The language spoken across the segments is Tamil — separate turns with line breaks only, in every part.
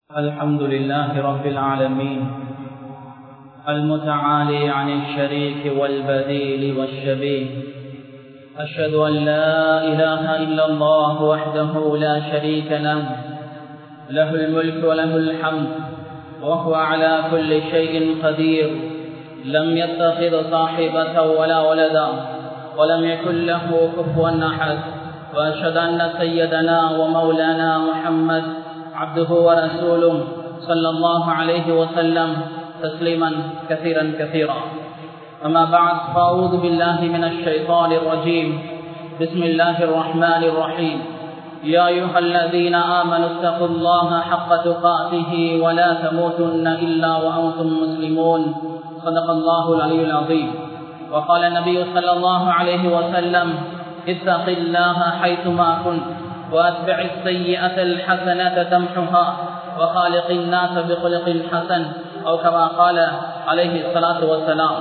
الحمد لله رب العالمين المتعالي عن الشريك والبديل والشبيه. أشهد أن لا إله إلا الله وحده لا شريك له، له الملك وله الحمد وهو على كل شيء قدير، لم يتخذ صاحبة ولا ولدا ولم يكن له كفوا أحد، وأشهد أن سيدنا ومولانا محمد عبده ورسوله صلى الله عليه وسلم تسليما كثيرا كثيرا. أما بعد، فأعوذ بالله من الشيطان الرجيم. بسم الله الرحمن الرحيم. يا أيها الذين آمنوا اتقوا الله حق تقاته ولا تموتن إلا وأنتم مسلمون. صدق الله العلي العظيم. وقال النبي صلى الله عليه وسلم: اتق الله حيثما كنت واتبع السيئة الحسنة تمحها وخالق الناس بخلق حسن، أو كما قال عليه الصلاة والسلام.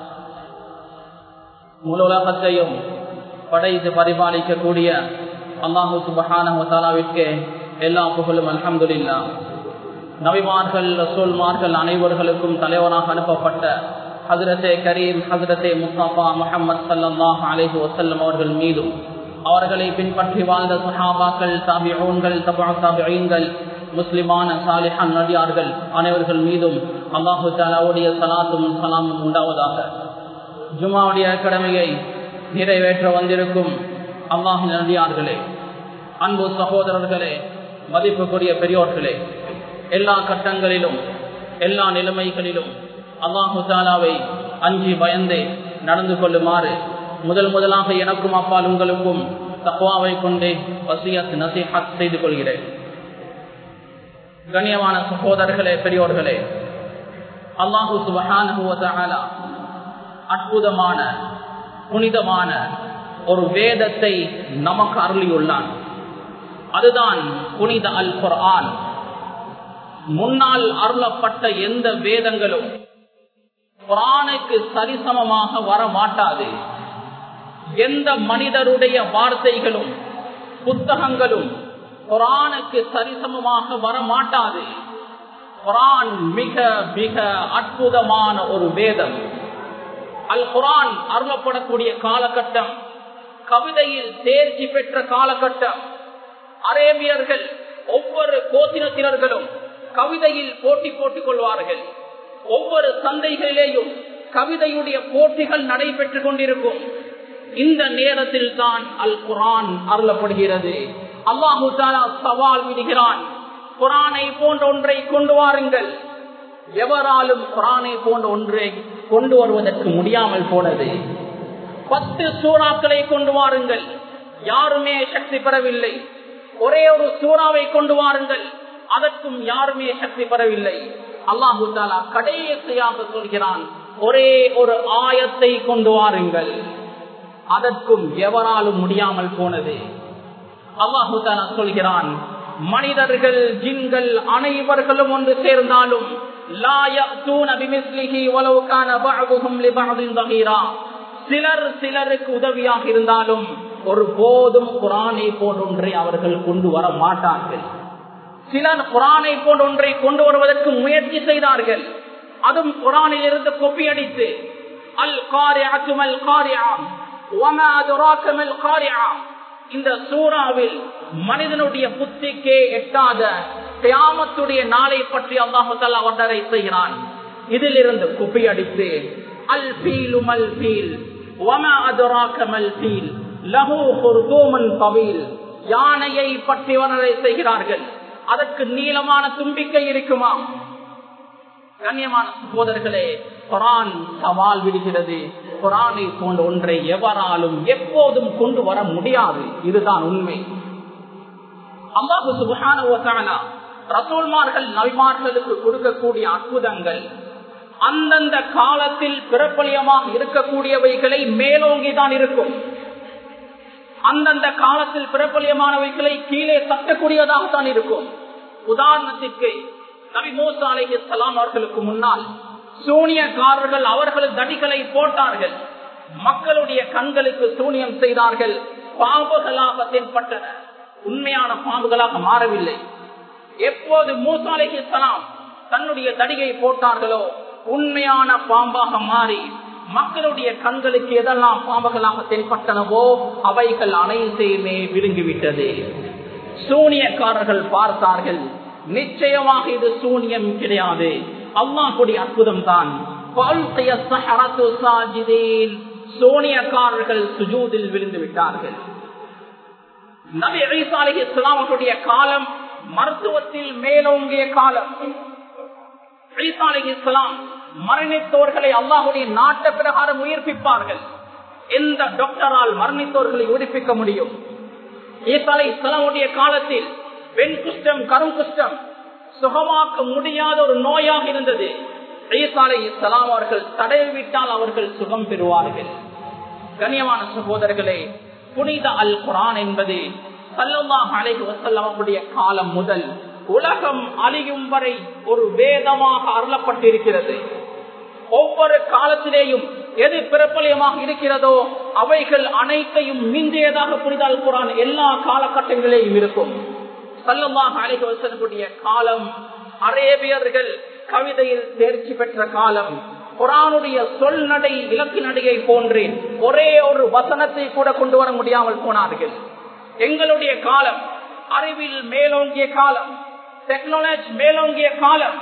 முழு உலகத்தையும் படைத்து பரிபாலிக்கக்கூடிய அல்லாஹு சுப்ஹானஹு வ தஆலாவிற்கு எல்லா புகழும் அல்ஹம்துலில்லாஹ். நபிமார்கள், ரசூல்மார்கள் அனைவர்களுக்கும் தலைவராக அனுப்பப்பட்ட ஹஜ்ரத்தே கரீம் ஹஜ்ரத்தே முஸ்தபா முஹம்மது ஸல்லல்லாஹு அலைஹி வஸல்லம் அவர்கள் மீதும், அவர்களை பின்பற்றி வாழ்ந்த சஹாபாக்கள், தாபிஊன்கள், தபஅ தாபிஈன்கள், முஸ்லிமான சாலிஹான் நபியார்கள் அனைவர்கள் மீதும் அல்லாஹு தஆலாவுடைய ஸலாத்தும் ஸலாமும் உண்டாவதாக. ஜும்ஆவுடைய கடமையை நிறைவேற்ற வந்திருக்கும் அல்லாஹ்வின் நபியார்களே, அன்பு சகோதரர்களே, மதிப்புக்குரிய பெரியோர்களே, எல்லா கட்டங்களிலும் எல்லா நிலைமைகளிலும் அல்லாஹு தஆலாவை அஞ்சி பயந்து நடந்து கொள்ளுமாறு முதலாக எனக்கும் அப்பால் உங்களுக்கும் தக்வாவை கொண்டே வசியத் நசீஹத் செய்து கொள்கிறேன். கண்ணியமான சகோதரர்களே, பெரியோர்களே, அல்லாஹு சுப்ஹானஹு வ தஆலா அற்புதமான புனிதமான ஒரு வேதத்தை நமக்கு அருளியுள்ளான். அதுதான் புனித அல் குர்ஆன். முன்னால் அருளப்பட்ட எந்த வேதங்களும் குர்ஆனுக்கு சரிசமமாக வர மாட்டாது. எந்த மனிதருடைய வார்த்தைகளும் புத்தகங்களும் குர்ஆனுக்கு சரிசமமாக வர மாட்டாது. குர்ஆன் மிக மிக அற்புதமான ஒரு வேதம். அல் குர்ஆன் அருளப்படக்கூடிய காலகட்டம் கவிதையில் தேர்ச்சி பெற்ற காலகட்டம். அரேபியர்கள் ஒவ்வொரு கோத்திரத்தினர்களும் கவிதையில் போட்டி போட்டுக் கொள்வார்கள். ஒவ்வொரு சந்தைகளிலேயும் கவிதையுடைய போட்டிகள் நடைபெற்றுக் கொண்டிருக்கும். இந்த நேரத்தில் தான் அல் குர்ஆன் அருளப்படுகிறது. அல்லாஹு தஆலா சவால் விடுகிறான், குர்ஆனை போன்ற ஒன்றை கொண்டு வாருங்கள். எவராலும் குர்ஆனை போன்ற ஒன்றை கொண்டு வருவதற்கு முடியாமல் போனது. 10 சூறாக்களை கொண்டு வாருங்கள், யாருமே சக்தி பெறவில்லை. ஒரே ஒரு சூறாவை கொண்டு வாருங்கள், அதற்கும் யாருமே சக்தி பெறவில்லை. அல்லாஹு தஆலா கடைசியாக சொல்கிறான், ஒரே ஒரு ஆயத்தை கொண்டு வாருங்கள், அதற்கும் எவராலும் முடியாமல் போனது. அல்லாஹு தஆலா சொல்கிறான், மனிதர்கள் ஜின்கள் அனைவர்களும் ஒன்று சேர்ந்தாலும் லா யஅதூன பிமிஸ்லிஹி வலவ் கான பஅதுஹும் லிபஅதின் ஸஹீரா, சிலர் சிலருக்கு உதவியாக இருந்தாலும் ஒருபோதும் குர்ஆனை போன்ற ஒன்றை அவர்கள் கொண்டு வர மாட்டார்கள். சிலர் குர்ஆனை போன்ற ஒன்றை கொண்டு வருவதற்கு முயற்சி செய்தார்கள். அதுவும் குர்ஆனில் இருந்து கொப்பி அடித்து, அல் காரிஅத்து மல் காரிஆ வமா அதுராக மல் காரிஆ, இந்த சூறாவில் மனிதனுடைய புத்திக்கே எட்டாத கியாமத்துடைய நாளை பற்றி அல்லாஹ் தஆலா வர்ணனை செய்கிறான். இதிலிருந்து கொப்பி அடித்து, அல் ஃபீலு மல் ஃபீல் வமா அதுராக மல் ஃபீல் லஹு குர்தூமுன் தவீல், யானையை பற்றி வர்ணனை செய்கிறார்கள். அதற்கு நீளமான தும்பிக்கை இருக்குமா? கண்ணியமான சகோதரர்களே, குர்ஆன் சவால் விடுகிறது, குர்ஆனை போன்ற ஒன்றை எவராலும் எப்போதும் கொண்டு வர முடியாது. இதுதான் உண்மை. அல்லாஹ் சுப்ஹானஹு வ தஆலா ரசூல்மார்கள் நபிமார்களுக்கு கொடுக்கக்கூடிய அற்புதங்கள் அந்தந்த காலத்தில் பிரபல்யமாக இருக்கக்கூடியவைகளை மேலோங்கிதான் இருக்கும். அந்தந்த காலத்தில் பிரபல்யமானவைகளை கீழே தட்டக்கூடியதாகத்தான் இருக்கும். உதாரணத்திற்கு நபி மூசா அலைஹிஸ்ஸலாம் அவர்களுக்கு முன்னால் சூனியக்காரர்கள் அவர்கள் தடிகளை போட்டார்கள். மக்களுடைய கண்களுக்கு சூனியம் செய்தார்கள். பாம்புகளாக தென்பட்டன, உண்மையான பாம்புகளாக மாறவில்லை. எப்போது மூசா அலைஹிஸ்ஸலாம் தன்னுடைய தடியை போட்டார்களோ உண்மையான பாம்பாக மாறி மக்களுடைய கண்களுக்கு எதெல்லாம் பாம்புகளாக தென்பட்டனவோ அவைகள் அனைத்தையுமே விழுங்கிவிட்டது. சூனியக்காரர்கள் பார்த்தார்கள், நிச்சயமாக இது சூனியம் கிடையாது, அல்லாஹ்வுடைய அற்புதம் தான். சூனியக்காரர்கள் சுஜூதில் விழுந்து விட்டார்கள். நபி ஈசா அலைஹிஸ்ஸலாம் அவர்களுடைய காலம் மருத்துவத்தில் மேலோங்கிய காலம். ஈசா அலைஹிஸ்ஸலாம் மரணித்தோர்களை அல்லாஹ்வுடைய நாட்ட பிரகாரம் உயிர்ப்பிப்பார்கள். எந்த டாக்டரால் மரணித்தோர்களை உயிர்ப்பிக்க முடியும்? ஈசா அலைஹிஸ்ஸலாமுடைய காலத்தில் பெண் குஷ்டம், கருங்குஷ்டம் சுகமாக்க முடியாத ஒரு நோயாக இருந்தது. ஈசா அலைஹிஸ்ஸலாம் அவர்கள் தடவிவிட்டால் அவர்கள் சுகம் பெறுவார்கள். கண்ணியமான சகோதரர்களே, புனித அல் குர்ஆன் என்பது ஸல்லல்லாஹு அலைஹி வஸல்லம் அவருடைய காலம் முதல் உலகம் அழியும் வரை ஒரு வேதமாக அருளப்பட்டிருக்கிறது. ஒவ்வொரு காலத்திலேயும் எது பிரபலமாக இருக்கிறதோ அவைகள் அனைத்தையும் மிஞ்சியதாக புனித அல் குர்ஆன் எல்லா காலகட்டங்களிலேயும் இருக்கும். ஸல்லல்லாஹு அலைஹி வஸல்லமுடைய காலம் அரேபியர்கள் கவிதையில் தேர்ச்சி பெற்ற காலம். குர்ஆனுடைய சொல் நடை இலக்கு நடையை போன்று ஒரே ஒரு வசனத்தை கூட கொண்டு வர முடியாமல் போனார்கள். எங்களுடைய காலம் அறிவில் மேலோங்கிய காலம், டெக்னாலஜி மேலோங்கிய காலம்.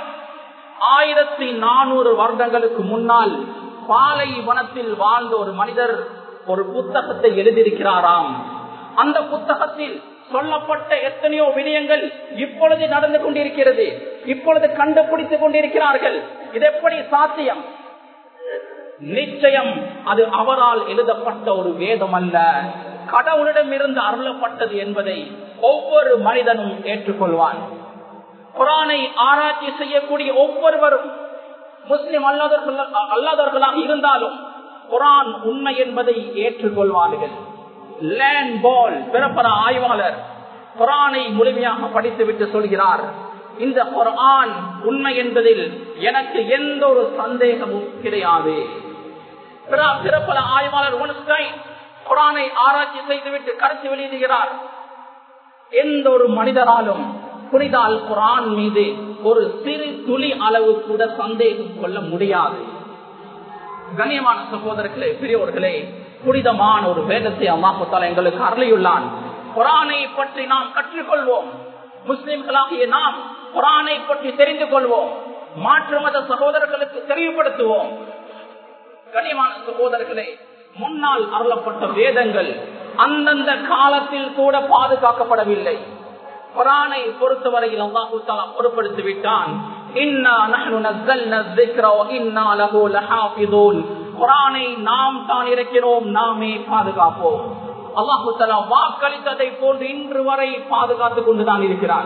1400 வருடங்களுக்கு முன்னால் பாலைவனத்தில் வாழ்ந்த ஒரு மனிதர் ஒரு புத்தகத்தை எழுதியிருக்கிறாராம். அந்த புத்தகத்தில் சொல்லப்பட்ட எத்தனையோ விடயங்கள் இப்பொழுது நடந்து கொண்டிருக்கிறது, இப்பொழுது கண்டுபிடித்துக் கொண்டிருக்கிறார்கள். இது எப்படி சாத்தியம்? நிச்சயம் அது அவரால் எழுதப்பட்ட ஒரு வேதம் அல்ல, கடவுளிடம் இருந்து அருளப்பட்டது என்பதை ஒவ்வொரு மனிதனும் ஏற்றுக்கொள்வான். குர்ஆனை ஆராய்ச்சி செய்யக்கூடிய ஒவ்வொருவரும் முஸ்லிம் அல்லாதவர்களாக இருந்தாலும் குர்ஆன் உண்மை என்பதை ஏற்றுக்கொள்வார்கள். லேண்ட் பால் பிறப்பற ஆய்வாளர் குர்ஆனை முழுமையாக படித்துவிட்டு சொல்கிறார், இந்த குர்ஆன் உண்மை என்பதில் எனக்கு எந்த ஒரு சந்தேகமும் கிடையாது. பிறப்பற ஆய்வாளர் குர்ஆனை ஆராய்ச்சி செய்துவிட்டு கருத்து வெளியிடுகிறார், எந்த ஒரு மனிதராலும் புனித அல் குர்ஆன் மீது ஒரு சிறு துளி அளவு கூட சந்தேகம் கொள்ள முடியாது. கண்ணியமான சகோதரர்களே, பெரியோர்களே, புனிதமான ஒரு வேதத்தை அல்லாஹ் தஆலா எங்களுக்கு அருளியுள்ளான். குர்ஆனை பற்றி நாம் கற்றுக்கொள்வோம். முஸ்லிம்களாகிய நாம் குர்ஆனை பற்றி தெரிந்து கொள்வோம், மாற்று மத சகோதரர்களுக்கு தெளிவுபடுத்துவோம். கண்ணியமான சகோதரர்களே, முன்னால் அருளப்பட்ட வேதங்கள் அந்தந்த காலத்தில் கூட பாதுகாக்கப்படவில்லை. குர்ஆனை பொறுத்தவரையில் அல்லாஹ் தஆலா பொறுப்படுத்தி விட்டான், இன்னா நஹ்னு நஸல்னா الذிக்ர வ இன்னா லஹு லஹாஃபிதூன். குர்ஆனை நாம் தான் இருக்கிறோம், நாமே பாதுகாப்போம். அல்லாஹ் தஆலா வாக்களித்ததை போன்று இன்று வரை பாதுகாத்துக் கொண்டுதான் இருக்கிறார்.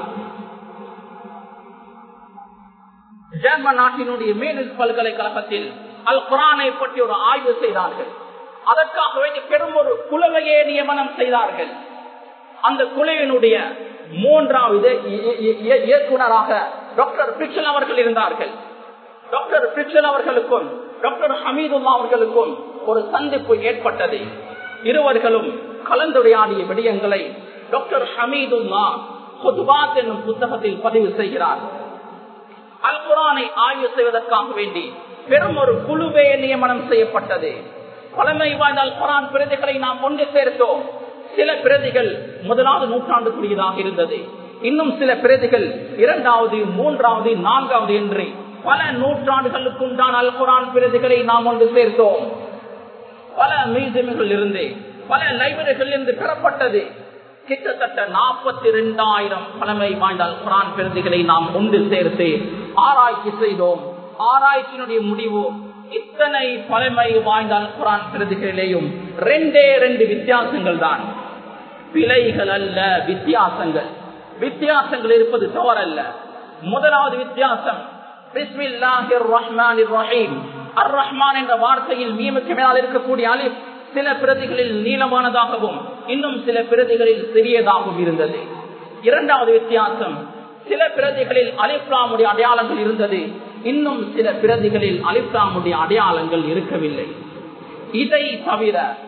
ஜெர்மன் நாட்டினுடைய மேனிஸ் பல்கலைக்கழகத்தில் அல் குர்ஆனை பற்றி ஒரு ஆய்வு செய்தார்கள். அதற்காக வேண்டி பெரும் ஒரு குழுவையே நியமனம் செய்தார்கள். அந்த குழுவினுடைய 3வது இயக்குனராக டாக்டர் பிரிட்சல் அவர்கள் இருந்தார்கள். டாக்டர் பிரிட்சல் அவர்களுக்கும் டாக்டர் ஹமீதுல்லா அவர்களுக்கும் ஒரு சந்திப்பு ஏற்பட்டது. இருவர்களும் கலந்துரையாடிய விடயங்களை டாக்டர் ஹமீதுல்லா குத்பாத் என்னும் புத்தகத்தில் பதிவு செய்கிறார். அல் குர்ஆனை ஆய்வு செய்வதற்காக வேண்டி பெரும் ஒரு குழுவே நியமனம் செய்யப்பட்டது. பழமை வாய்ந்த அல் குர்ஆன் பிரதிகளை நாம் ஒன்று சேர்த்தோம். சில பிரதிகள் 1வது நூற்றாண்டுக்குரியதாக இருந்தது, இன்னும் சில பிரதிகள் 2வது, 3வது, 4வது என்று பல நூற்றாண்டுகளுக்கும் தான் அல் குர்ஆன் பிரதிகளை நாம் ஒன்று சேர்த்தோம். பல மியூசியம்கள் இருந்து, பல லைப்ரரிகள் இருந்து பெறப்பட்டது. கிட்டத்தட்ட 42,000 பழமை வாய்ந்த அல் குர்ஆன் பிரதிகளை நாம் ஒன்று சேர்த்து ஆராய்ச்சி செய்தோம். ஆராய்ச்சியினுடைய முடிவு, இத்தனை பழமை வாய்ந்த அல் குர்ஆன் பிரதிகளிலேயும் 2 வித்தியாசங்கள் தான், பிழைகள் அல்ல, வித்தியாசங்கள். வித்தியாசங்கள் இருப்பது தவறல்ல. முதலாவது வித்தியாசம், பிஸ்மில்லாஹிர் ரஹ்மானிர் ரஹீம். அர் ரஹ்மான் என்ற வார்த்தையில் மீமுக்கு மேல் இருக்கக்கூடிய அலிஃப் சில பிரதிகளில் நீளமானதாகவும் இன்னும் சில பிரதிகளில் சிறியதாகவும் இருந்தது. 2வது வித்தியாசம், சில பிரதிகளில் அலிஃப் லாமுடைய அடையாளங்கள் இருந்தது, இன்னும் சில பிரதிகளில் அலிஃப் லாமுடைய அடையாளங்கள் இருக்கவில்லை. இதை தவிர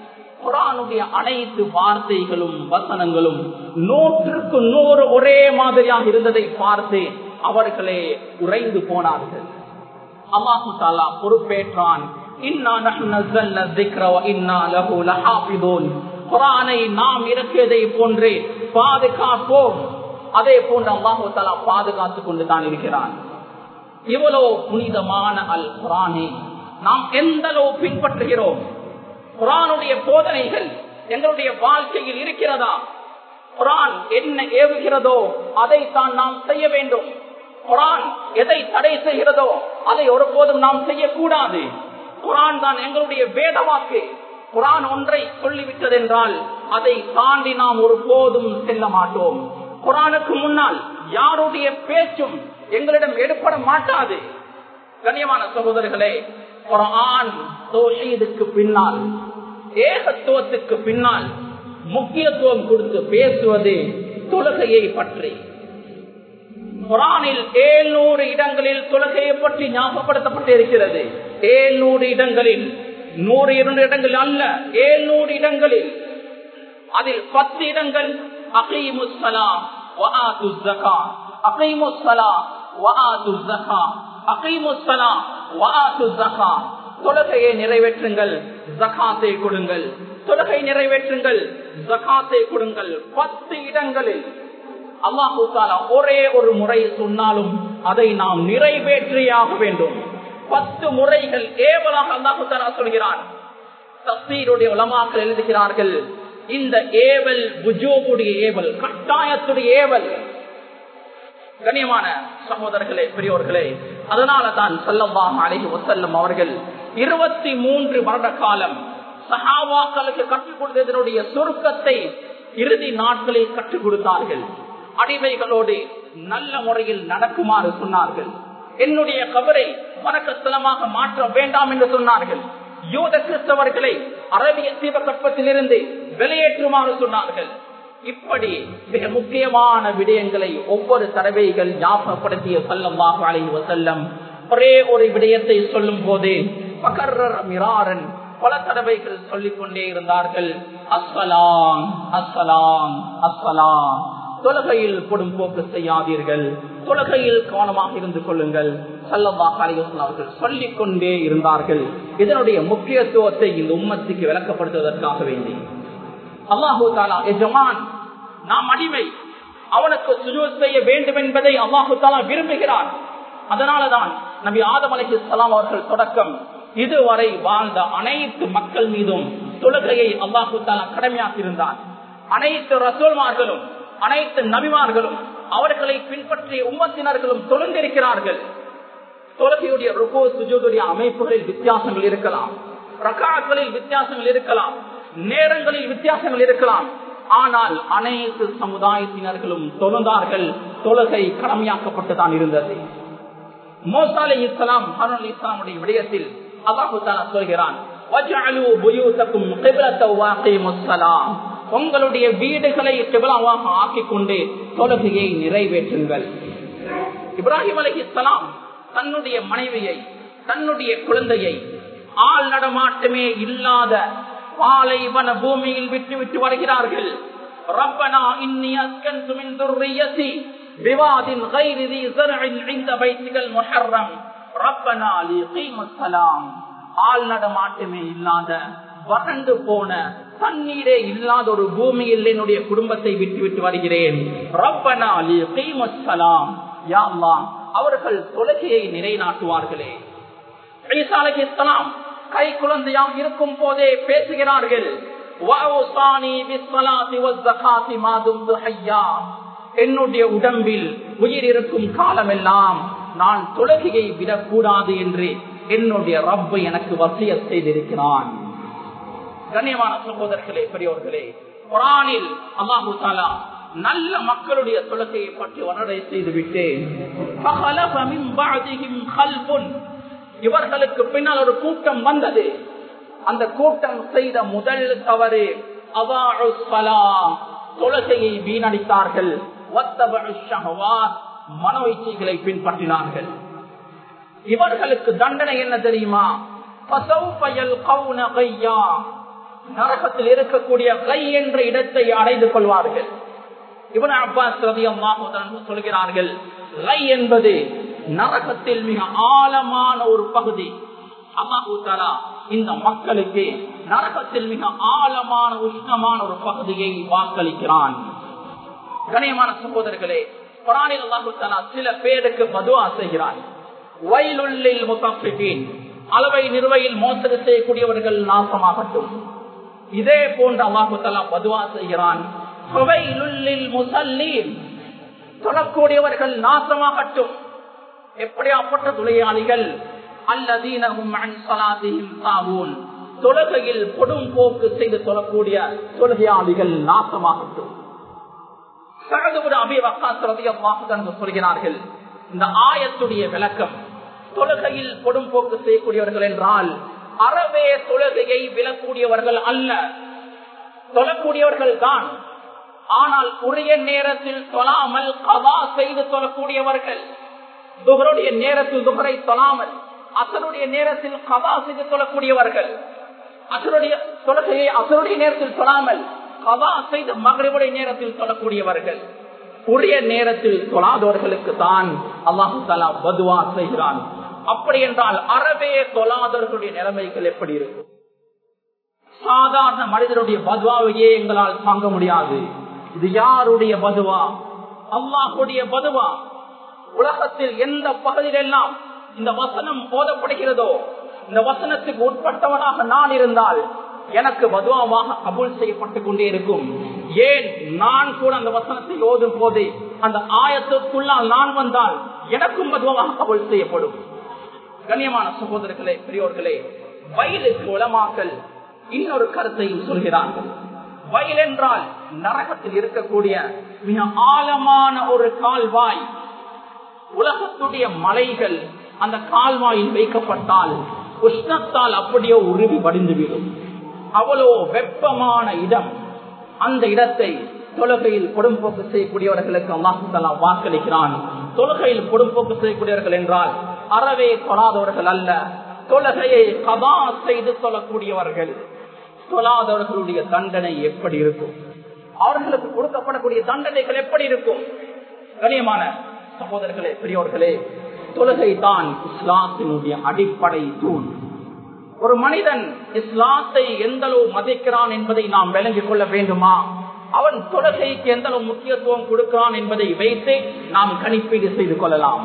குர்ஆனுடைய அனைத்து வார்த்தைகளும் வசனங்களும் 100க்கு 100 ஒரே மாதிரியாக இருந்ததை பார்த்து அவர்களே உறைந்து போனார்கள். அல்லாஹ் தஆலா பொறுப்பேற்றான். இன்னா நஹ்னு நஸல்னா ذிக்ர வ இன்னா லஹு லஹாஃபிதூன். குர்ஆனை நாம் இறக்கியதை போன்றே பாதுகாப்போம். அதே போன்று அல்லாஹ் தஆலா பாதுகாத்துக் கொண்டு தான் இருக்கிறான். இவ்வளவு புனிதமான அல் குர்ஆனை நாம் எந்த அளவு பின்பற்றுகிறோம்? குர்ஆனுடைய போதனைகள் எங்களுடைய வாழ்க்கையில் இருக்கிறதா? குர்ஆன் என்ன ஏவுகிறதோ அதைத்தான் நாம் செய்ய வேண்டும். குர்ஆன் எதை தடை செய்கிறதோ அதை ஒருபோதும் நாம் செய்யக்கூடாது. குர்ஆன் தான் எங்களுடைய வேத வாக்கு. குர்ஆன் ஒன்றை சொல்லிவிட்டது என்றால் அதை தாண்டி நாம் ஒருபோதும் செல்ல மாட்டோம். குர்ஆனுக்கு முன்னால் யாருடைய பேச்சும் எங்களிடம் எடுபட மாட்டாது. கண்ணியமான சகோதரர்களே, குர்ஆன் தௌஹீதுக்கு பின்னால், ஏகத்துவத்துக்கு பின்னால் முக்கியத்துவம் கொடுத்து பேசுவது தொழுகையை பற்றி. குர்ஆனில் 700 இடங்களில் தொழுகையை பற்றி ஞாபகப்படுத்தப்பட்டு இருக்கிறது. 700 இடங்களில், 102 இடங்கள் அல்ல, 700 இடங்களில். அதில் 10 இடங்கள் அகீமுஸ் ஸலாத் வ ஆத்துஸ் ஸகாத், அகீமுஸ் ஸலாத் வ ஆத்துஸ் ஸகாத், அகீமுஸ் ஸலாத் வ ஆத்துஸ் ஸகாத். தொழுகையை நிறைவேற்றுங்கள், ஜகாத்தை கொடுங்கள். தொழுகை நிறைவேற்றுங்கள், ஜகாத்தை கொடுங்கள். 10 இடங்களில் அல்லாஹ் தஆலா ஒரே ஒரு முறை சொன்னாலும் அதை நாம் நிறைவேற்றியாக வேண்டும். 10 முறைகள் ஏவலாக அல்லாஹ் தஆலா சொல்கிறான். தஃசீருடைய உலமாக்கள் எழுதுகிறார்கள், இந்த ஏவல் வுஜூபுடைய ஏவல், கட்டாயத்துடைய ஏவல். கண்ணியமான சகோதரர்களே, பெரியோர்களே, அதனால தான் ஸல்லல்லாஹு அலைஹி வஸல்லம் அவர்கள் 23 வருட காலம் சஹாபாக்களுக்கு கற்றுக் கொடுத்ததனுடைய சுருக்கத்தை இறுதி நாட்களில் கற்றுக் கொடுத்தார்கள். அடிமைகளோடு நல்ல முறையில் நடக்குமாறு சொன்னார்கள். என்னுடைய கபரை வணக்கஸ்தலமாக மாற்ற வேண்டாம் என்று சொன்னார்கள். யூத கிறிஸ்தவர்களை அரபிய தீபகற்பத்திலிருந்து வெளியேற்றுமாறு சொன்னார்கள். இப்படி மிக முக்கியமான விடயங்களை ஒவ்வொரு தடவைகள் ஞாபகப்படுத்திய ஸல்லல்லாஹு அலைஹி வஸல்லம் ஒரே ஒரு விடயத்தை சொல்லும் போது ஃபகர்ர மிராரன் பல தடவைகள் சொல்லிக் கொண்டே இருந்தார்கள். அஸ்ஸலாம் அஸ்ஸலாம் அஸ்ஸலாம். தொழுகையில் கொடும்போக்கு செய்யாதீர்கள், தொழுகையில் கவனமாக இருந்து கொள்ளுங்கள். ஸல்லல்லாஹு அலைஹி வஸல்லம் அவர்கள் சொல்லிக் கொண்டே இருந்தார்கள். இதனுடைய முக்கியத்துவத்தை இந்த உம்மத்துக்கு விளக்கப்படுத்துவதற்காக வேண்டி அல்லாஹு தஆலா எஜமான், நாம் அடிமை, அவனுக்கு சுஜூத் செய்ய வேண்டும் என்பதை அல்லாஹு தஆலா விரும்புகிறார். அதனாலதான் நபி ஆதம் அலைஹிஸ்ஸலாம் அவர்கள் தொடக்கம் இதுவரை வாழ்ந்த அனைத்து மக்கள் மீதும் தொழுகையை அல்லாஹு தஆலா கடமையாக்கி இருந்தார். அனைத்து ரசூல்மார்களும் அனைத்து நபிமார்களும் அவர்களை பின்பற்றிய உம்மத்தினர்களும் தொழுந்திருக்கிறார்கள். தொழுகையுடைய ருகூ சுஜூதுடைய அமைப்புகளில் வித்தியாசங்கள் இருக்கலாம், ரக்காத்களில் வித்தியாசங்கள் இருக்கலாம், நேரங்களில் வித்தியாசங்கள் இருக்கலாம். ஆனால் அனைத்து சமுதாயத்தினர்களும் தொழுந்தார்கள். தொழுகை கடமையாக்கப்பட்டுதான் இருந்தது. மூசா அலைஹிஸ்ஸலாம், ஹாரூன் அலைஹிஸ்ஸலாமுடைய விடயத்தில் அல்லாஹ் தஆலா சொல்கிறான், வஜஅலு புயூதக்கும் கிப்லத்தன் வ அகீமுஸ் ஸலாம். உங்களுடைய வீடுகளை கிப்லாவாக ஆக்கிக் கொண்டு தொழுகையை நிறைவேற்றுங்கள். இப்ராஹிம் அலைஹிஸ்ஸலாம் தன்னுடைய மனைவியை, தன்னுடைய குழந்தையை ஆள் நடமாட்டமே இல்லாத பாலைவன பூமியில் விட்டு வருகிறார்கள். ரப்பனா இன்னி அஸ்கன்து மின் துர்ரியதி பிவாதின் கைரி ذي زرع عند بيتك المحرم ربنا ليقيموا الصلاة. ஆள் நடமாட்டமே இல்லாத, வறண்டு போன, தண்ணீரே இல்லாத ஒரு பூமியில் என்னுடைய குடும்பத்தை விட்டு வருகிறேன். ரப்பனா லீகீமுஸ் ஸலாம். யா அல்லாஹ், அவர்கள் தொழுகையை நிலைநாட்டுவார்களே. ஈசா அலைஹிஸ்ஸலாம் கை குழந்தையாக இருக்கும் போதே பேசுகிறார்கள். வஅஸானி பிஸ்ஸலாத்தி வஸ்ஸகாத்தி மா தும்து ஹய்யா. என்னுடைய உடம்பில் உயிர் இருக்கும் காலமெல்லாம் நான் தொழுகையை விடக்கூடாது என்று என்னுடைய ரப் எனக்கு வசியத் செய்திருக்கிறான். கண்ணியமான சகோதரர்களே, பெரியோர்களே, குர்ஆனில் அல்லாஹ் தஆலா நல்ல மக்களுடைய தொழுகையை பற்றி வர்ணனை செய்துவிட்டு ஃபஹலஃப மின் பஅதிஹிம் கல்புன், இவர்களுக்கு பின்னால் ஒரு கூட்டம் வந்தது. அந்த கூட்டம் செய்த முதல் தவறு அதாஉஸ் ஸலாம், தொழுகையை வீணடித்தார்கள். வத்தபஉஷ் ஷஹவாத், மனோ இச்சைகளை பின்பற்றினார்கள். இவர்களுக்கு தண்டனை என்ன தெரியுமா? ஃபஸௌஃப யல்கௌன கய்யா, நரகத்தில் இருக்கக்கூடிய கை என்ற இடத்தை அடைந்து கொள்வார்கள். இப்னு அப்பாஸ் ரலியல்லாஹு அன்ஹு சொல்கிறார்கள், கை என்பது நரகத்தில் மிக ஆழமான ஒரு பகுதி. அல்லாஹ் தஆலா இந்த மக்களுக்கு நரகத்தில் மிக ஆழமான உஷ்ணமான ஒரு பகுதியை வாக்களிக்கிறான். கண்ணியமான சகோதரர்களே, குர்ஆனில் அல்லாஹ் தஆலா சில பேருக்கு பதுஆ செய்கிறான். வயலுல் லில் முத்தஃபிஃபீன், அளவை நிறுவையில் மோசடி செய்யக்கூடியவர்கள் நாசமாகட்டும். இதே போன்று அல்லாஹ் தஆலா பதுஆ செய்கிறான், வயலுல் லில் முஸல்லீன், தொழக்கூடியவர்கள் நாசமாகட்டும். எப்படியாப்பட்ட தொழிலாளிகள்? அல்லதீன ஹும் அன் ஸலாத்திஹிம் சாஹூன், தொழுகையில் கொடும் போக்கு செய்து தொழக்கூடிய தொழுகையாளிகள் நாசமாகட்டும். சஅத் இப்னு அபீ வக்காஸ் ரலியல்லாஹு அன்ஹு சொல்கிறார்கள், இந்த ஆயத்துடைய விளக்கம், தொழுகையில் கொடும் போக்கு செய்யக்கூடியவர்கள் என்றால் அறவே தொழுகையை விலக்கூடியவர்கள் அல்ல, தொழக்கூடியவர்கள் தான். ஆனால் உரிய நேரத்தில் தொழாமல் கதா செய்து தொழக்கூடியவர்கள். துஹருடைய நேரத்தில் துஹரை தொழாமல் அசருடைய நேரத்தில் கதா செய்து தொழக்கூடியவர்கள். அசருடைய தொழுகையை அசருடைய நேரத்தில் தொழாமல் கதா செய்து மக்ரிபுடைய நேரத்தில் தொழக்கூடியவர்கள். உரிய நேரத்தில் தொழாதவர்களுக்கு தான் அல்லாஹ் தஆலா பதுஆ செய்கிறான். அப்படி என்றால் அறவே தொழாதவர்களுடைய நிலைமைகள் எப்படி இருக்கும்? சாதாரண மனிதனுடைய பதுஆவையே எங்களால் தாங்க முடியாது. இது யாருடைய பதுஆ? அல்லாஹ்வுடைய பதுஆ. உலகத்தில் எந்த பகுதியிலெல்லாம் இந்த வசனம் போதப்படுகிறதோ, இந்த வசனத்துக்கு உட்பட்டவனாக நான் இருந்தால் எனக்கு பதுஆவாக கபூல் செய்யப்பட்டுக் கொண்டே இருக்கும். ஏன் நான் கூட அந்த வசனத்தை ஓதும் போது அந்த ஆயத்துக்குள்ளால் நான் வந்தால் எனக்கும் பதுஆவாக கபூல் செய்யப்படும். கண்ணியமான சகோதரர்களே, பெரியோர்களே, வயலுக்கு உலமாக்கள் இன்னொரு கருத்தையும் சொல்கிறார்கள். வயல் என்றால் நரகத்தில் இருக்கக்கூடிய மிக ஆழமான ஒரு கால்வாய். உலகத்துடைய மலைகள் அந்த கால்வாயில் வைக்கப்பட்டால் உஷ்ணத்தால் அப்படியே உருவி வடிந்துவிடும். அவ்வளோ வெப்பமான இடம். அந்த இடத்தை தொழுகையில் கொடும்போக்கு செய்யக்கூடியவர்களுக்கு அல்லாஹ் தஆலா வாக்களிக்கிறான். தொழுகையில் கொடும்போக்கு செய்யக்கூடியவர்கள் என்றால் அறவே தொழாதவர்கள் அல்ல, தொழுகையை கதா செய்து தொழக்கூடியவர்கள். தொழாதவர்களுடைய தண்டனை எப்படி இருக்கும்? அவர்களுக்கு கொடுக்கப்படக்கூடிய தண்டனைகள் எப்படி இருக்கும்? கண்ணியமான சகோதரர்களே, பெரியோர்களே, தொழுகை தான் இஸ்லாத்தினுடைய அடிப்படை தூண். ஒரு மனிதன் இஸ்லாத்தை எந்த அளவு மதிக்கிறான் என்பதை நாம் விளங்கிக் கொள்ள வேண்டுமா? அவன் தொழுகைக்கு எந்த அளவு முக்கியத்துவம் கொடுக்கிறான் என்பதை வைத்து நாம் கணிப்பீடு செய்து கொள்ளலாம்.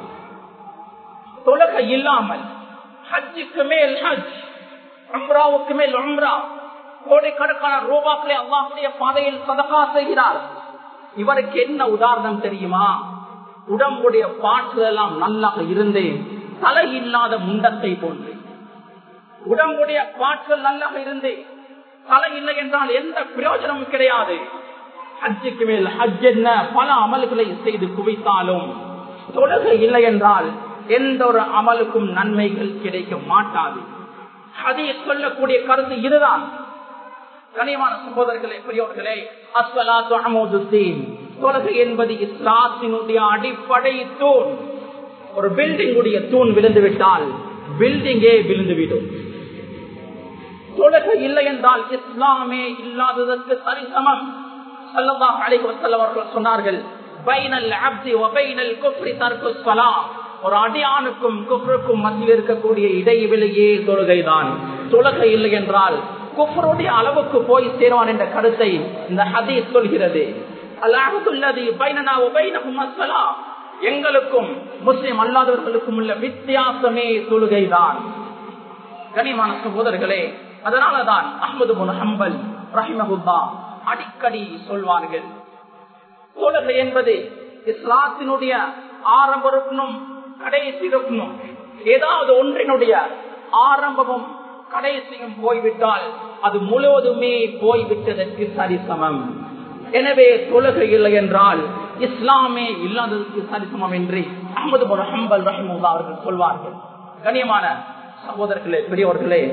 தொழுகை இல்லாமல் ஹஜ்ஜுக்கு மேல் ஹஜ், உம்ராவுக்கு மேல் உம்ரா, கோடிக்கணக்கான ரூபாக்களை அல்லாஹ்வுடைய பாதையில் சதகா செய்கிறார். இவருக்கு என்ன உதாரணம் தெரியுமா? உடம்புடைய பாட்டுகள் எல்லாம் நல்லா இருந்து தலை இல்லாத முண்டத்தை போன்று. உடம்புடைய பாட்டுகள் நல்லா இருந்து தலை இல்லை என்றால் எந்த பிரயோஜனமும் கிடையாது. ஹஜ்ஜுக்கு மேல் ஹஜ் என்ன பல அமல்களை செய்து குவித்தாலும் தொழுகை இல்லை என்றால் எந்த ஒரு அமலுக்கும் நன்மைகள் கிடைக்க மாட்டாது. ஹதீஸ் சொல்லக்கூடிய கருத்து இதுதான். கனிவான சகோதரர்களே, பெரியோர்களே, அஸ்ஸலாத்து அமூதுத்தீன், தொழுகை என்பது இஸ்லாத்தினுடைய அடிப்படை தூண். ஒரு பில்டிங் உடைய தூண் விழுந்து விட்டால் பில்டிங்கே விழுந்துவிடும். தொழுகை இல்லை என்றால் இஸ்லாமே இல்லாததற்கு சரிசமம். ஸல்லல்லாஹு அலைஹி வஸல்லம் அவர்கள் சொன்னார்கள், பைனல் அப்தி வ பைனல் குஃப்ரி தர்குஸ் ஸலாத், ஒரு அடியானுக்கும் குஃப்ருக்கும் மத்தியில் இருக்கக்கூடிய இடைவெளியே தொழுகைதான். தொழுகை இல்லை என்றால் குஃப்ருடைய அளவுக்கு போய் சேருவான் என்ற கருத்தை இந்த ஹதீஸ் சொல்கிறது. அல்-அஹ்துல்லதி பைனனா வ பைனஹும் அஸ்-ஸலாத், எங்களுக்கும் முஸ்லிம் அல்லாதவர்களுக்கும் உள்ள வித்தியாசமே தொழுகைதான். கனிமான சகோதரர்களே, அதனாலதான் அஹ்மது இப்னு ஹம்பல் ரஹிமஹுல்லாஹ் அடிக்கடி சொல்வார்கள், தொழுகை என்பது இஸ்லாத்தினுடைய ஆரம்ப ருக்னும் கடைசி ருக்னும். ஏதாவது ஒன்றினுடைய ஆரம்பமும் கடைசியும் போய்விட்டால் அது முழுவதுமே போய்விட்டதற்கு சரிசமம். எனவே தொழுகை இல்லை என்றால் இஸ்லாமே இல்லாததற்கு சரிசமம் என்று அஹ்மது இப்னு ஹம்பல் ரஹிமஹுல்லாஹ் அவர்கள் சொல்வார்கள். கண்ணியமான சகோதரர்களே, பெரியவர்களே,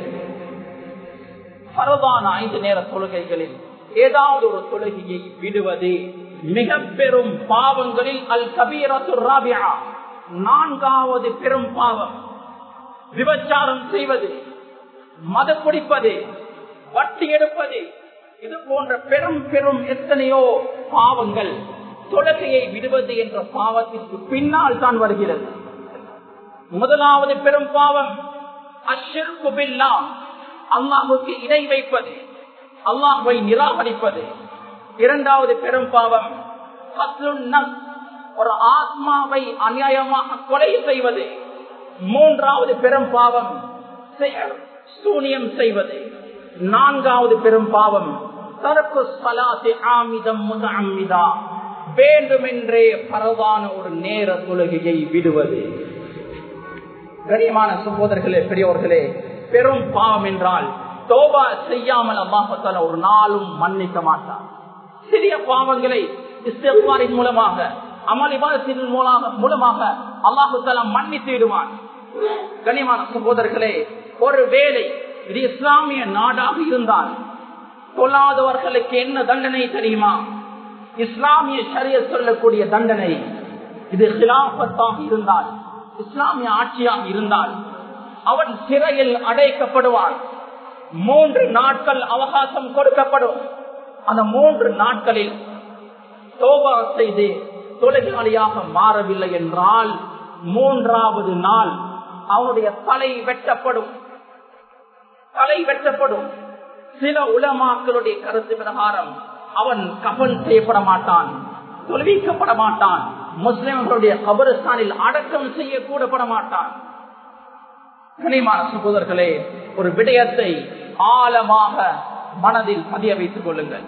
ஃபர்தான 5 நேர தொழுகைகளில் ஏதாவது ஒரு தொழுகையை விடுவது மிக பெரும் பாவங்களில் அல் கபீரத்துர் ராபிஆ, 4வது பெரும் பாவம். விபச்சாரம் செய்வது, மது குடிப்பது, வட்டி எடுப்பது, இது போன்ற பெரும் பெரும் எத்தனையோ பாவங்கள் தொழுகையை விடுவது என்ற பாவத்திற்கு பின்னால் தான் வருகிறது. முதலாவது பெரும் பாவம் அஷ்ஷிர்கு பில்லாஹ், அல்லாஹ்வுக்கு இணை வைப்பது, அல்லாஹ்வை நிராகரிப்பது. இரண்டாவது பெரும் பாவம் கத்லுன் நஃப்ஸ், ஒரு ஆத்மாவை அநியாயமாக கொலை செய்வது. மூன்றாவது பெரும் பாவம் சிஹர், சூனியம் செய்வது. நான்காவது பெரும் பாவம் தர்க்கு ஸலாத்தி ஆமிதம் முதஅம்மிதா, வேண்டுமென்றே பரவான ஒரு நேர தொழுகையை விடுவது. கண்ணியமான சகோதரர்களே, பெரியோர்களே, பெரும் பாவம் என்றால் தௌபா செய்யாமல் அல்லாஹ் தஆலா ஒரு நாளும் மன்னிக்க மாட்டார். சிறிய பாவங்களை இஸ்திக்பாரின் மூலமாக, அமல் இபாதத்தின் மூலமாக அல்லாஹ் தஆலா மன்னித்து விடுவான். கண்ணியமான சகோதரர்களே, ஒரு வேளை இது இஸ்லாமிய நாடாக இருந்தால் தொழாதவர்களுக்கு என்ன தண்டனை தெரியுமா? இஸ்லாமிய ஷரியத் சொல்லக்கூடிய தண்டனை. இது ஹிலாஃபத்தாக இருந்தால், இஸ்லாமிய ஆட்சியாக இருந்தால் அவன் சிறையில் அடைக்கப்படுவான். 3 நாட்கள் அவகாசம் கொடுக்கப்படும். அந்த 3 நாட்களில் தௌபா செய்து தொழுகையாளியாக மாறவில்லை என்றால் 3வது நாள் அவனுடைய தலை வெட்டப்படும். சில உலமாக்களுடைய கருத்து பிரகாரம் அவன் கஃன் செய்யப்பட மாட்டான், தொழுவிக்கப்பட மாட்டான், முஸ்லிம்களுடைய கபரிஸ்தானில் அடக்கம் செய்யக்கூடப்பட மாட்டான். கனிமான சகோதரர்களே, ஒரு விடயத்தை ஆழமாக மனதில் பதிய வைத்துக் கொள்ளுங்கள்.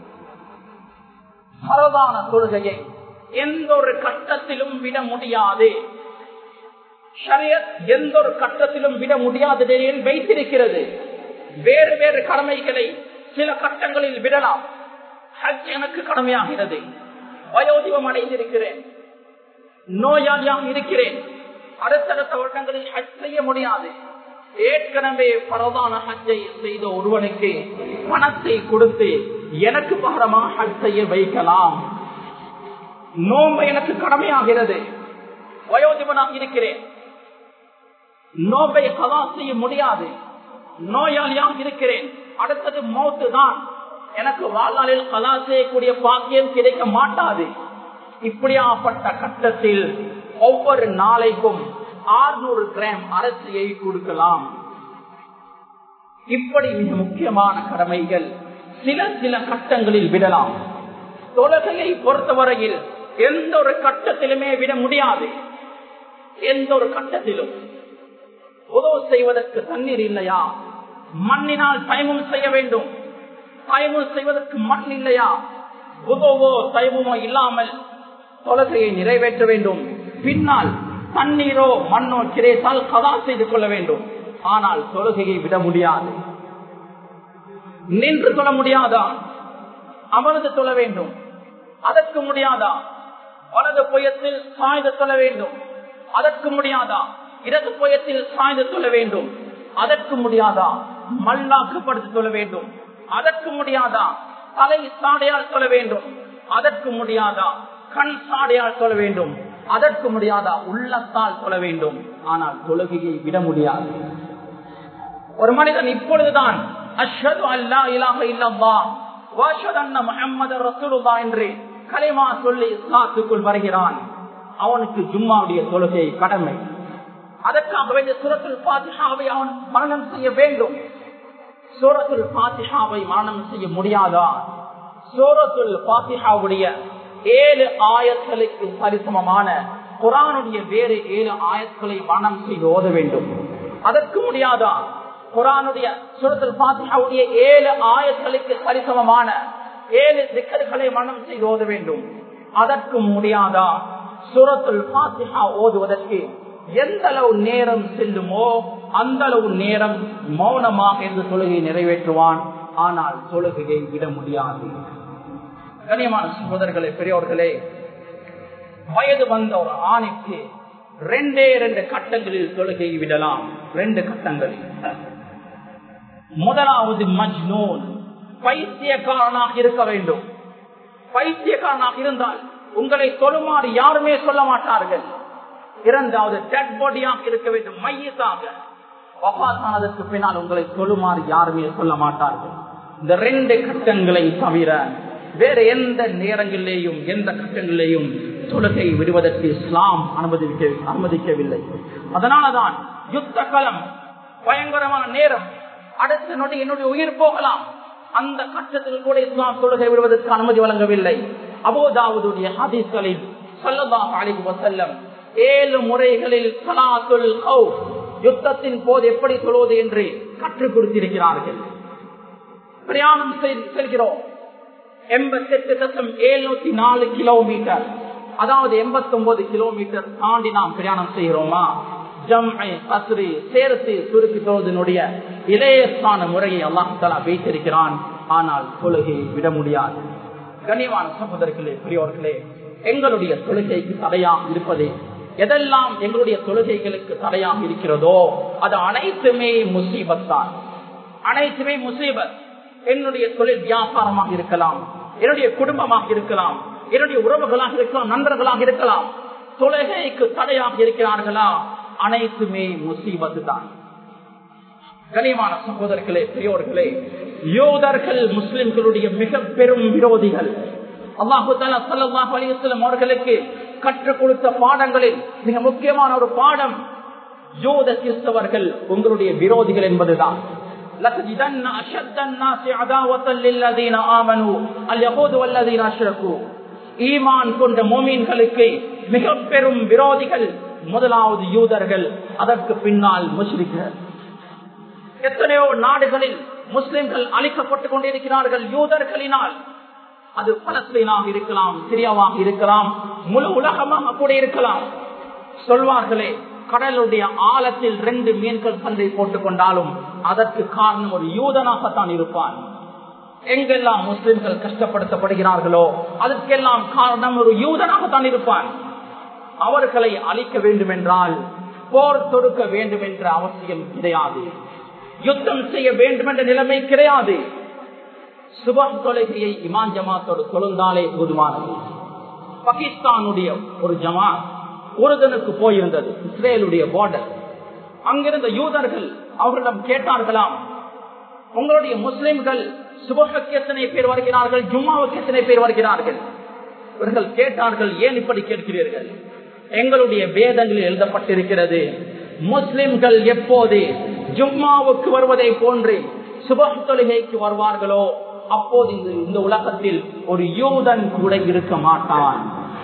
பரவான தொழுகையை எந்த ஒரு கட்டத்திலும் விட முடியாது. ஷரியத் எந்த ஒரு கட்டத்திலும் விட முடியாத நிலையில் வைத்திருக்கிறது. வேறு வேறு கடமைகளை சில கட்டங்களில் விடலாம். ஹஜ் எனக்கு கடமையாகிறது, வயோதிபம் அடைந்திருக்கிறேன், நோயாளியாக இருக்கிறேன், அடுத்தடுத்த வருடங்களில் ஹஜ் செய்ய முடியாது. ஏற்கனவே பரவான ஹஜ்ஜை செய்த ஒருவனுக்கு பணத்தை கொடுத்து எனக்கு பகரமாக ஹஜ் செய்ய வைக்கலாம். நோம்பு எனக்கு கடமையாகிறது, வயோதிபனாக இருக்கிறேன், நோம்பை கலா செய்ய முடியாது, நோயாளியாக இருக்கிறேன், அடுத்தது மௌத்து தான், எனக்கு வாழ்நாளில் கலா செய்யக்கூடிய பாக்கியம் கிடைக்க மாட்டாது. இப்படியாப்பட்ட கட்டத்தில் ஒவ்வொரு நாளைக்கும் 600 கிராம் அரிசியை கொடுக்கலாம். இப்படி மிக முக்கியமான கடமைகள் சில கட்டங்களில் விடலாம். தொழுகையை பொறுத்தவரையில் எந்த ஒரு கட்டத்திலுமே விட முடியாது. எந்த ஒரு கட்டத்திலும் உதவு செய்வதற்கு தண்ணீர் இல்லையா, மண்ணினால் தயமும் செய்ய வேண்டும். தயமும் செய்வதற்கு மண் இல்லையா, உதவோ தயமுமோ இல்லாமல் தொழுகையை நிறைவேற்ற வேண்டும். பின்னால் தண்ணீரோ மண்ணோ கிடைத்தால் கதா செய்து கொள்ள வேண்டும். ஆனால் தொழுகையை விட முடியாது. நின்று தொழ முடியாதா, அமர்ந்து தொழ வேண்டும். அதற்கு முடியாதா, வலது புயத்தில் சாய்ந்து தொழ வேண்டும். அதற்கு முடியாதா, இடது புயத்தில் சாய்ந்து தொழ வேண்டும். அதற்கு முடியாதா, மல்லாக்கப்படுத்தி தொழ வேண்டும். அதற்கு முடியாதா, தலை சாடையால் தொழ வேண்டும். அதற்கு முடியாதா, கண் சாடையால் தொழ வேண்டும். அதற்கு முடியாதா, உள்ளத்தால் தொழ வேண்டும். ஆனால் தொழுகையை விட முடியாது. ஒரு மனிதன் இப்பொழுதுதான் அஷ்ஹது அல்லா இலாஹ இல்லல்லாஹ் வ அஷ்ஹது அன்ன முஹம்மதர் ரசூலுல்லாஹ் என்று கலிமா சொல்லி இஸ்லாத்துக்குள் வருகிறான். அவனுக்கு ஜும்மாவுடைய தொழுகை கடமை. அதற்காக வேண்டிய சூரத்துல் ஃபாத்திஹாவை அவன் மரணம் செய்ய வேண்டும். சூரத்துல் ஃபாத்திஹாவை மரணம் செய்ய முடியாதா? சூரத்துல் ஃபாத்திஹாவுடைய 7 ஆயத்களுக்கு சரிசமமான குர்ஆனுடைய வேறு 7 ஆயத்களை மரணம் செய்து ஓத வேண்டும். அதற்கு முடியாதா? குர்ஆனுடைய சூரத்துல் ஃபாத்திஹாவுடைய 7 ஆயத்களுக்கு சரிசமமான 7 திக்ர்களை மரணம் செய்து ஓத வேண்டும். அதற்கு முடியாதா? சூரத்துல் ஃபாத்திஹா ஓதுவதற்கு எந்த அளவு நேரம் செல்லுமோ அந்த அளவு நேரம் மௌனமாக இருந்து தொழுகையை நிறைவேற்றுவான். ஆனால் தொழுகையை விட முடியாது. கண்ணியமான சகோதரர்களே, பெரியோர்களே, வயது வந்த ஒரு ஆணுக்கு 2 கட்டங்களில் தொழுகையை விடலாம். 2 கட்டங்களில். முதலாவது மஜ்னூன், பைத்தியக்காரனாக இருக்க வேண்டும். பைத்தியக்காரனாக இருந்தால் உங்களை தொழுமாறு யாருமே சொல்ல மாட்டார்கள். இரண்டாவது டெட் பாடியாக இருக்க வேண்டும், மையத்தாக. வஃபாத்தானதற்கு பின்னால் உங்களை தொழுமாறு யாருமே சொல்ல மாட்டார்கள். இந்த 2 கட்டங்களை தவிர வேற எந்த நேரங்களிலேயும் எந்த கட்டங்களிலேயும் தொழுகை விடுவதற்கு இஸ்லாம் அனுமதிக்கவில்லை. அதனாலதான் யுத்த களம் பயங்கரமான நேரம், அடுத்த நொடி என்னுடைய உயிர் போகலாம், அந்த கட்டத்தில் கூட இஸ்லாம் தொழுகை விடுவதற்கு அனுமதி வழங்கவில்லை. அபூதாவுடைய ஹதீஸ்களில் ஸல்லல்லாஹு அலைஹி வஸல்லம் 7 முறைகளில் ஸலாத்துல் கௌஃப் யுத்தத்தின் போது எப்படி தொழுவது என்று கற்றுக் கொடுத்திருக்கிறார்கள். பிரயாணம் செல்கிறோம் 88.704 கிலோமீட்டர், அதாவது 89 கிலோமீட்டர் தாண்டி நாம் பிரயாணம் செய்கிறோமா? ஜம்ஐ கஸ்ரி சேர்த்து சுருக்கி தொழுவதனுடைய இலேசான முறையை அல்லாஹ் தஆலா வைத்திருக்கிறான். ஆனால் தொழுகை விட முடியாது. கண்ணியமான சகோதரர்களே, பெரியோர்களே, எங்களுடைய தொழுகைக்கு தடையாக இருப்பது எதெல்லாம் எங்களுடைய தொழுகைகளுக்கு தடையாக இருக்கிறதோ அது அனைத்துமே முசீபத் தான். அனைத்துமே முசீபத். என்னுடைய தொழில் வியாபாரமாக இருக்கலாம், என்னுடைய குடும்பமாக இருக்கலாம், என்னுடைய உறவுகளாக இருக்கலாம், நண்பர்களாக இருக்கலாம், தொழுகைக்கு தடையாக இருக்கிறார்களா? அனைத்துமே முசீபத்து தான். கனிமான சகோதரர்களே, பெரியோர்களே, யூதர்கள் முஸ்லிம்களுடைய மிக பெரும் விரோதிகள். அல்லாஹு தஆலா ஸல்லல்லாஹு அலைஹி வஸல்லம் அவர்களுக்கு கற்றுக் கொடுத்த பாடங்களில் மிக முக்கியமான ஒரு பாடம் யூத கிறிஸ்தவர்கள் உங்களுடைய விரோதிகள் என்பதுதான். لَتَجِدَنَّ أَشَدَّ النَّاسِ عَدَاوَةً لِلَّذِينَ آمَنُوا الْيَهُودُ وَالَّذِينَ أَشْرَكُوا. ஈமான் கொண்ட முஃமின்களுக்கு மிக பெரும் விரோதிகள் முதலாவது யூதர்கள், அதற்கு பின்னால் முஷ்ரிக்குகள். எத்தனையோ நாடுகளில் முஸ்லிம்கள் அழிக்கப்பட்டுக் கொண்டிருக்கிறார்கள் யூதர்களினால். அது பலஸ்தீனாக இருக்கலாம், சிரியாவாக இருக்கலாம், முழு உலகமாக கூட இருக்கலாம். சொல்வார்களே, கடலுடைய ஆழத்தில் 2 மீன்கள் சண்டை போட்டுக் கொண்டாலும் அதற்கு காரணம் ஒரு யூதனாகத்தான் இருப்பான். எங்கெல்லாம் முஸ்லிம்கள் கஷ்டப்படுத்தப்படுகிறார்களோ அதற்கெல்லாம் காரணம் ஒரு யூதனாகத்தான் இருப்பான். அவர்களை அழிக்க வேண்டும் என்றால் போர் தொடுக்க வேண்டும் என்ற அவசியம் கிடையாது, யுத்தம் செய்ய வேண்டும் என்ற நிலைமை கிடையாது. சுபஹ் தொழுகையை இமாம் ஜமாத்தோடு தொழுந்தாலே போதுமானது. பாகிஸ்தானுடைய ஒரு ஜமாத் உருதனுக்கு போயிருந்தது, இஸ்ரேலுடைய பார்டர். அங்கிருந்த யூதர்கள் அவர்களிடம் கேட்டார்களாம், உங்களுடைய முஸ்லிம்கள் சுபஹுக்கு எத்தனை பேர் வருகிறார்கள், ஜும்மாவுக்கு எத்தனை பேர் வருகிறார்கள்? இவர்கள் கேட்டார்கள், ஏன் இப்படி கேட்கிறீர்கள்? எங்களுடைய வேதங்களில் எழுதப்பட்டிருக்கிறது, முஸ்லிம்கள் எப்போது ஜும்மாவுக்கு வருவதை போன்று சுபஹ் தொழுகைக்கு வருவார்களோ அப்போது இந்த உலகத்தில் ஒரு யூதன் கூட இருக்க மாட்டான்.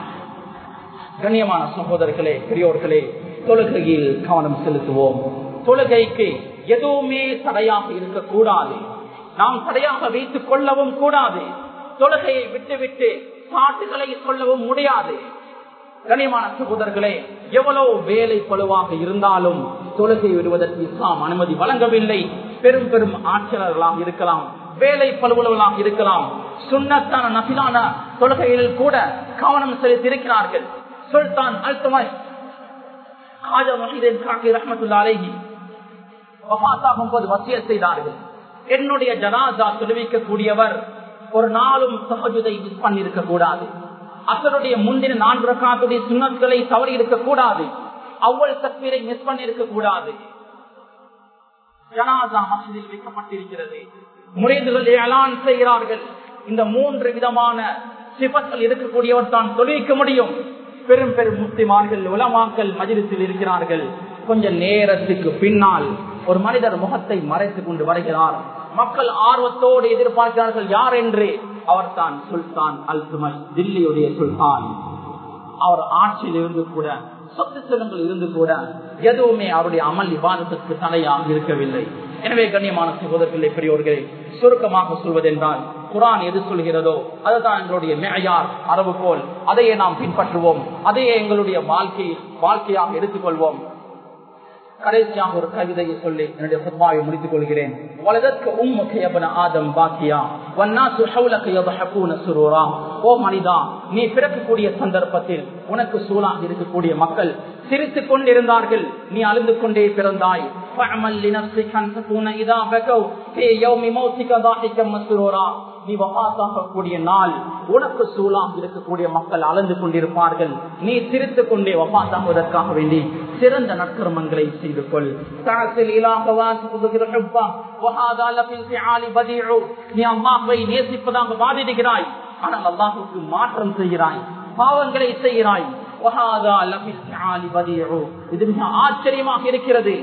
கண்ணியமான சகோதரர்களே, பெரியோர்களே, தொழுகையில் கவனம் செலுத்துவோம். தொழுகைக்கு எதுவுமே தடையாக இருக்கக்கூடாது, நாம் தடையாக வைத்துக் கொள்ளவும் கூடாது. தொழுகையை விட்டுவிட்டு பாட்டுகளை சொல்லவும் முடியாது. கண்ணியமான சகோதரர்களே, எவ்வளவு வேலை பளுவாக இருந்தாலும் தொழுகை விடுவதற்கு இஸ்லாம் அனுமதி வழங்கவில்லை. பெரும் பெரும் ஆட்சியாளர்களாக இருக்கலாம், வேலை பழுவலாக இருக்கலாம், சுன்னத்தான நபிலான தொழுகையில் கூட கவனம் செலுத்தி இருக்கிறார்கள். சுல்தான் அல்தமாய் ஹாஜா முஹிதீன் காக்கி ரஹ்மத்துல்லாஹி அலைஹி வஃபாத்தாகும் போது வசியத் செய்தார்கள், என்னுடைய ஜனாஸா தொழுவிக்க கூடியவர் ஒரு நாளும் தஹஜ்ஜுதை மிஸ் பண்ணி இருக்க கூடாது, அசருடைய முந்தின 4 ரக்காத்துடைய சுன்னத்களை தவறி இருக்க கூடாது, அவ்வல் தக்பீரை மிஸ் பண்ணி இருக்க கூடாது. ஜனாஸா மஸ்ஜிதில் வைக்கப்பட்டிருக்கிறது, முரீதுகள் ஏலான் செய்கிறார்கள். இந்த 3 விதமான சிபத்தில் இருக்கக்கூடியவர் தான் தொழுவிக்க முடியும். பெரும் பெரும் முஸ்லிமார்கள் உலமாக்கள் மஜ்லிஸில் இருக்கிறார்கள். கொஞ்ச நேரத்துக்கு பின்னால் ஒரு மனிதர் முகத்தை மறைத்துக் கொண்டு வருகிறார். மக்கள் ஆர்வத்தோடு எதிர்பார்க்கிறார்கள் யார் என்று. அவர் தான் சுல்தான் அல்துமை, தில்லியுடைய சுல்தான். அவர் ஆட்சியில் இருந்து கூட, சொத்து செல்வங்கள் இருந்து கூட எதுவுமே அவருடைய அமல் இபாதத்துக்கு தடையாக இருக்கவில்லை. எனவே கண்ணியமான சகோதரர்களே, பெரியோர்களே, சுருக்கமாக சொல்வதென்றால் குர்ஆன் எது சொல்கிறதோ அதுதான் எங்களுடைய மேயார், அளவுகோல். அதையே நாம் பின்பற்றுவோம், அதையே எங்களுடைய வாழ்க்கையாக எடுத்துக்கொள்வோம். கடைசியாக ஒரு கவிதையை சொல்லி என்னுடைய ஃபத்வாவை முடித்துக் கொள்கிறேன். வலதற்கு உம்முக யப்ன ஆதம் பாக்கியா வன்னாசு ஹவுலக யضحكون சுரூரா. ஓ மனிதா, நீ பிறக்கக்கூடிய சந்தர்ப்பத்தில் உனக்கு சூழாக இருக்கக்கூடிய மக்கள் சிரித்துக் கொண்டிருந்தார்கள், நீ அழுந்து கொண்டே பிறந்தாய். ஃபஅமல் லினஃப்ஸிக அன் தகூன இதா பகவ் ஃபீ யௌமி மௌத்திக ضاحكا مسرورا. நீ வஃபாத்தாகக்கூடிய நாள் உனக்கு சூழாக இருக்கக்கூடிய மக்கள் அழுந்து கொண்டிருப்பார்கள், நீ சிரித்துக் கொண்டே வஃபாத்தாகுவதற்காக வேண்டி சிறந்த நற்கர்மங்களை செய்து கொள். நீ அல்லாஹ்வை நேசிப்பதாக வாதிடுகிறாய், ஆனால் அல்லாஹ்வுக்கு மாற்றம் செய்கிறாய், பாவங்களை செய்கிறாய். இது மிக ஆச்சரியமாக இருக்கிறது.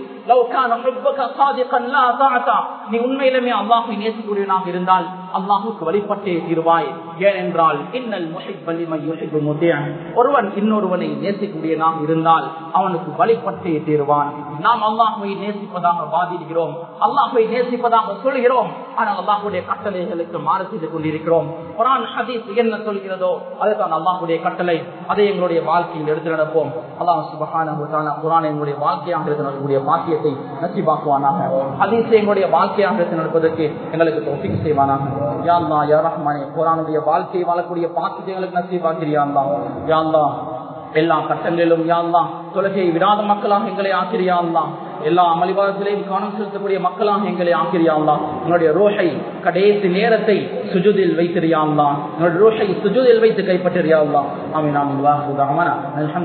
நீ உண்மையிலுமே அல்லாஹ்வை நேசிக்கூடியவனாக இருந்தால் அல்லாஹ்வுக்கு வழிபட்டே தீர்வாய். ஏனென்றால் ஒருவன் இன்னொருவனை நேசிக்கூடியவனாக இருந்தால் அவனுக்கு வழிபட்டே தீர்வான். நாம் அல்லாஹ்வை நேசிப்பதாக வாதிடுகிறோம், அல்லாஹ்வை நேசிப்பதாக சொல்கிறோம், ஆனால் அல்லாஹ்வுடைய கட்டளைகளுக்கு மாறு செய்து கொண்டிருக்கிறோம். குர்ஆன் ஹதீஸ் என்ன சொல்கிறதோ அதுதான் அல்லாஹ்வுடைய கட்டளை. அதை எங்களுடைய வாழ்க்கையில் எடுத்து நடப்போம். அல்லாஹ் சுப்ஹானஹு வ தஆலா குர்ஆனை எங்களுடைய வாழ்க்கையாக எடுத்து நடக்கக்கூடிய பாக்கியத்தை நசீபாக்குவானாக. ஹதீஸை எங்களுடைய வாழ்க்கையாக எடுத்து நடப்பதற்கு எங்களுக்கு தௌஃபீக் செய்வானாக. யா அல்லாஹ் யா ரஹ்மானே, குர்ஆனுடைய வாழ்க்கையை வாழக்கூடிய பாக்கியத்தை எங்களுக்கு நசீபாக்கிறியா அல்லாஹ். யா அல்லாஹ் எல்லா கட்டங்களிலும் யா அல்லாஹ் தொழுகையை விடாத மக்களாக எங்களை ஆக்கிறியா அல்லாஹ். எல்லா அமளிவாதத்திலையும் கவனம் செலுத்தக்கூடிய மக்களாக எங்களை ஆக்கிறியா அல்லாஹ். உங்களுடைய ரூஹை கடைசி நேரத்தை சுஜூதில் வைத்திரியா அல்லாஹ். உங்களுடைய ரூஹை சுஜூதில் வைத்து கைப்பற்றியா அல்லாஹ். ஆமீன் ஆமீன்.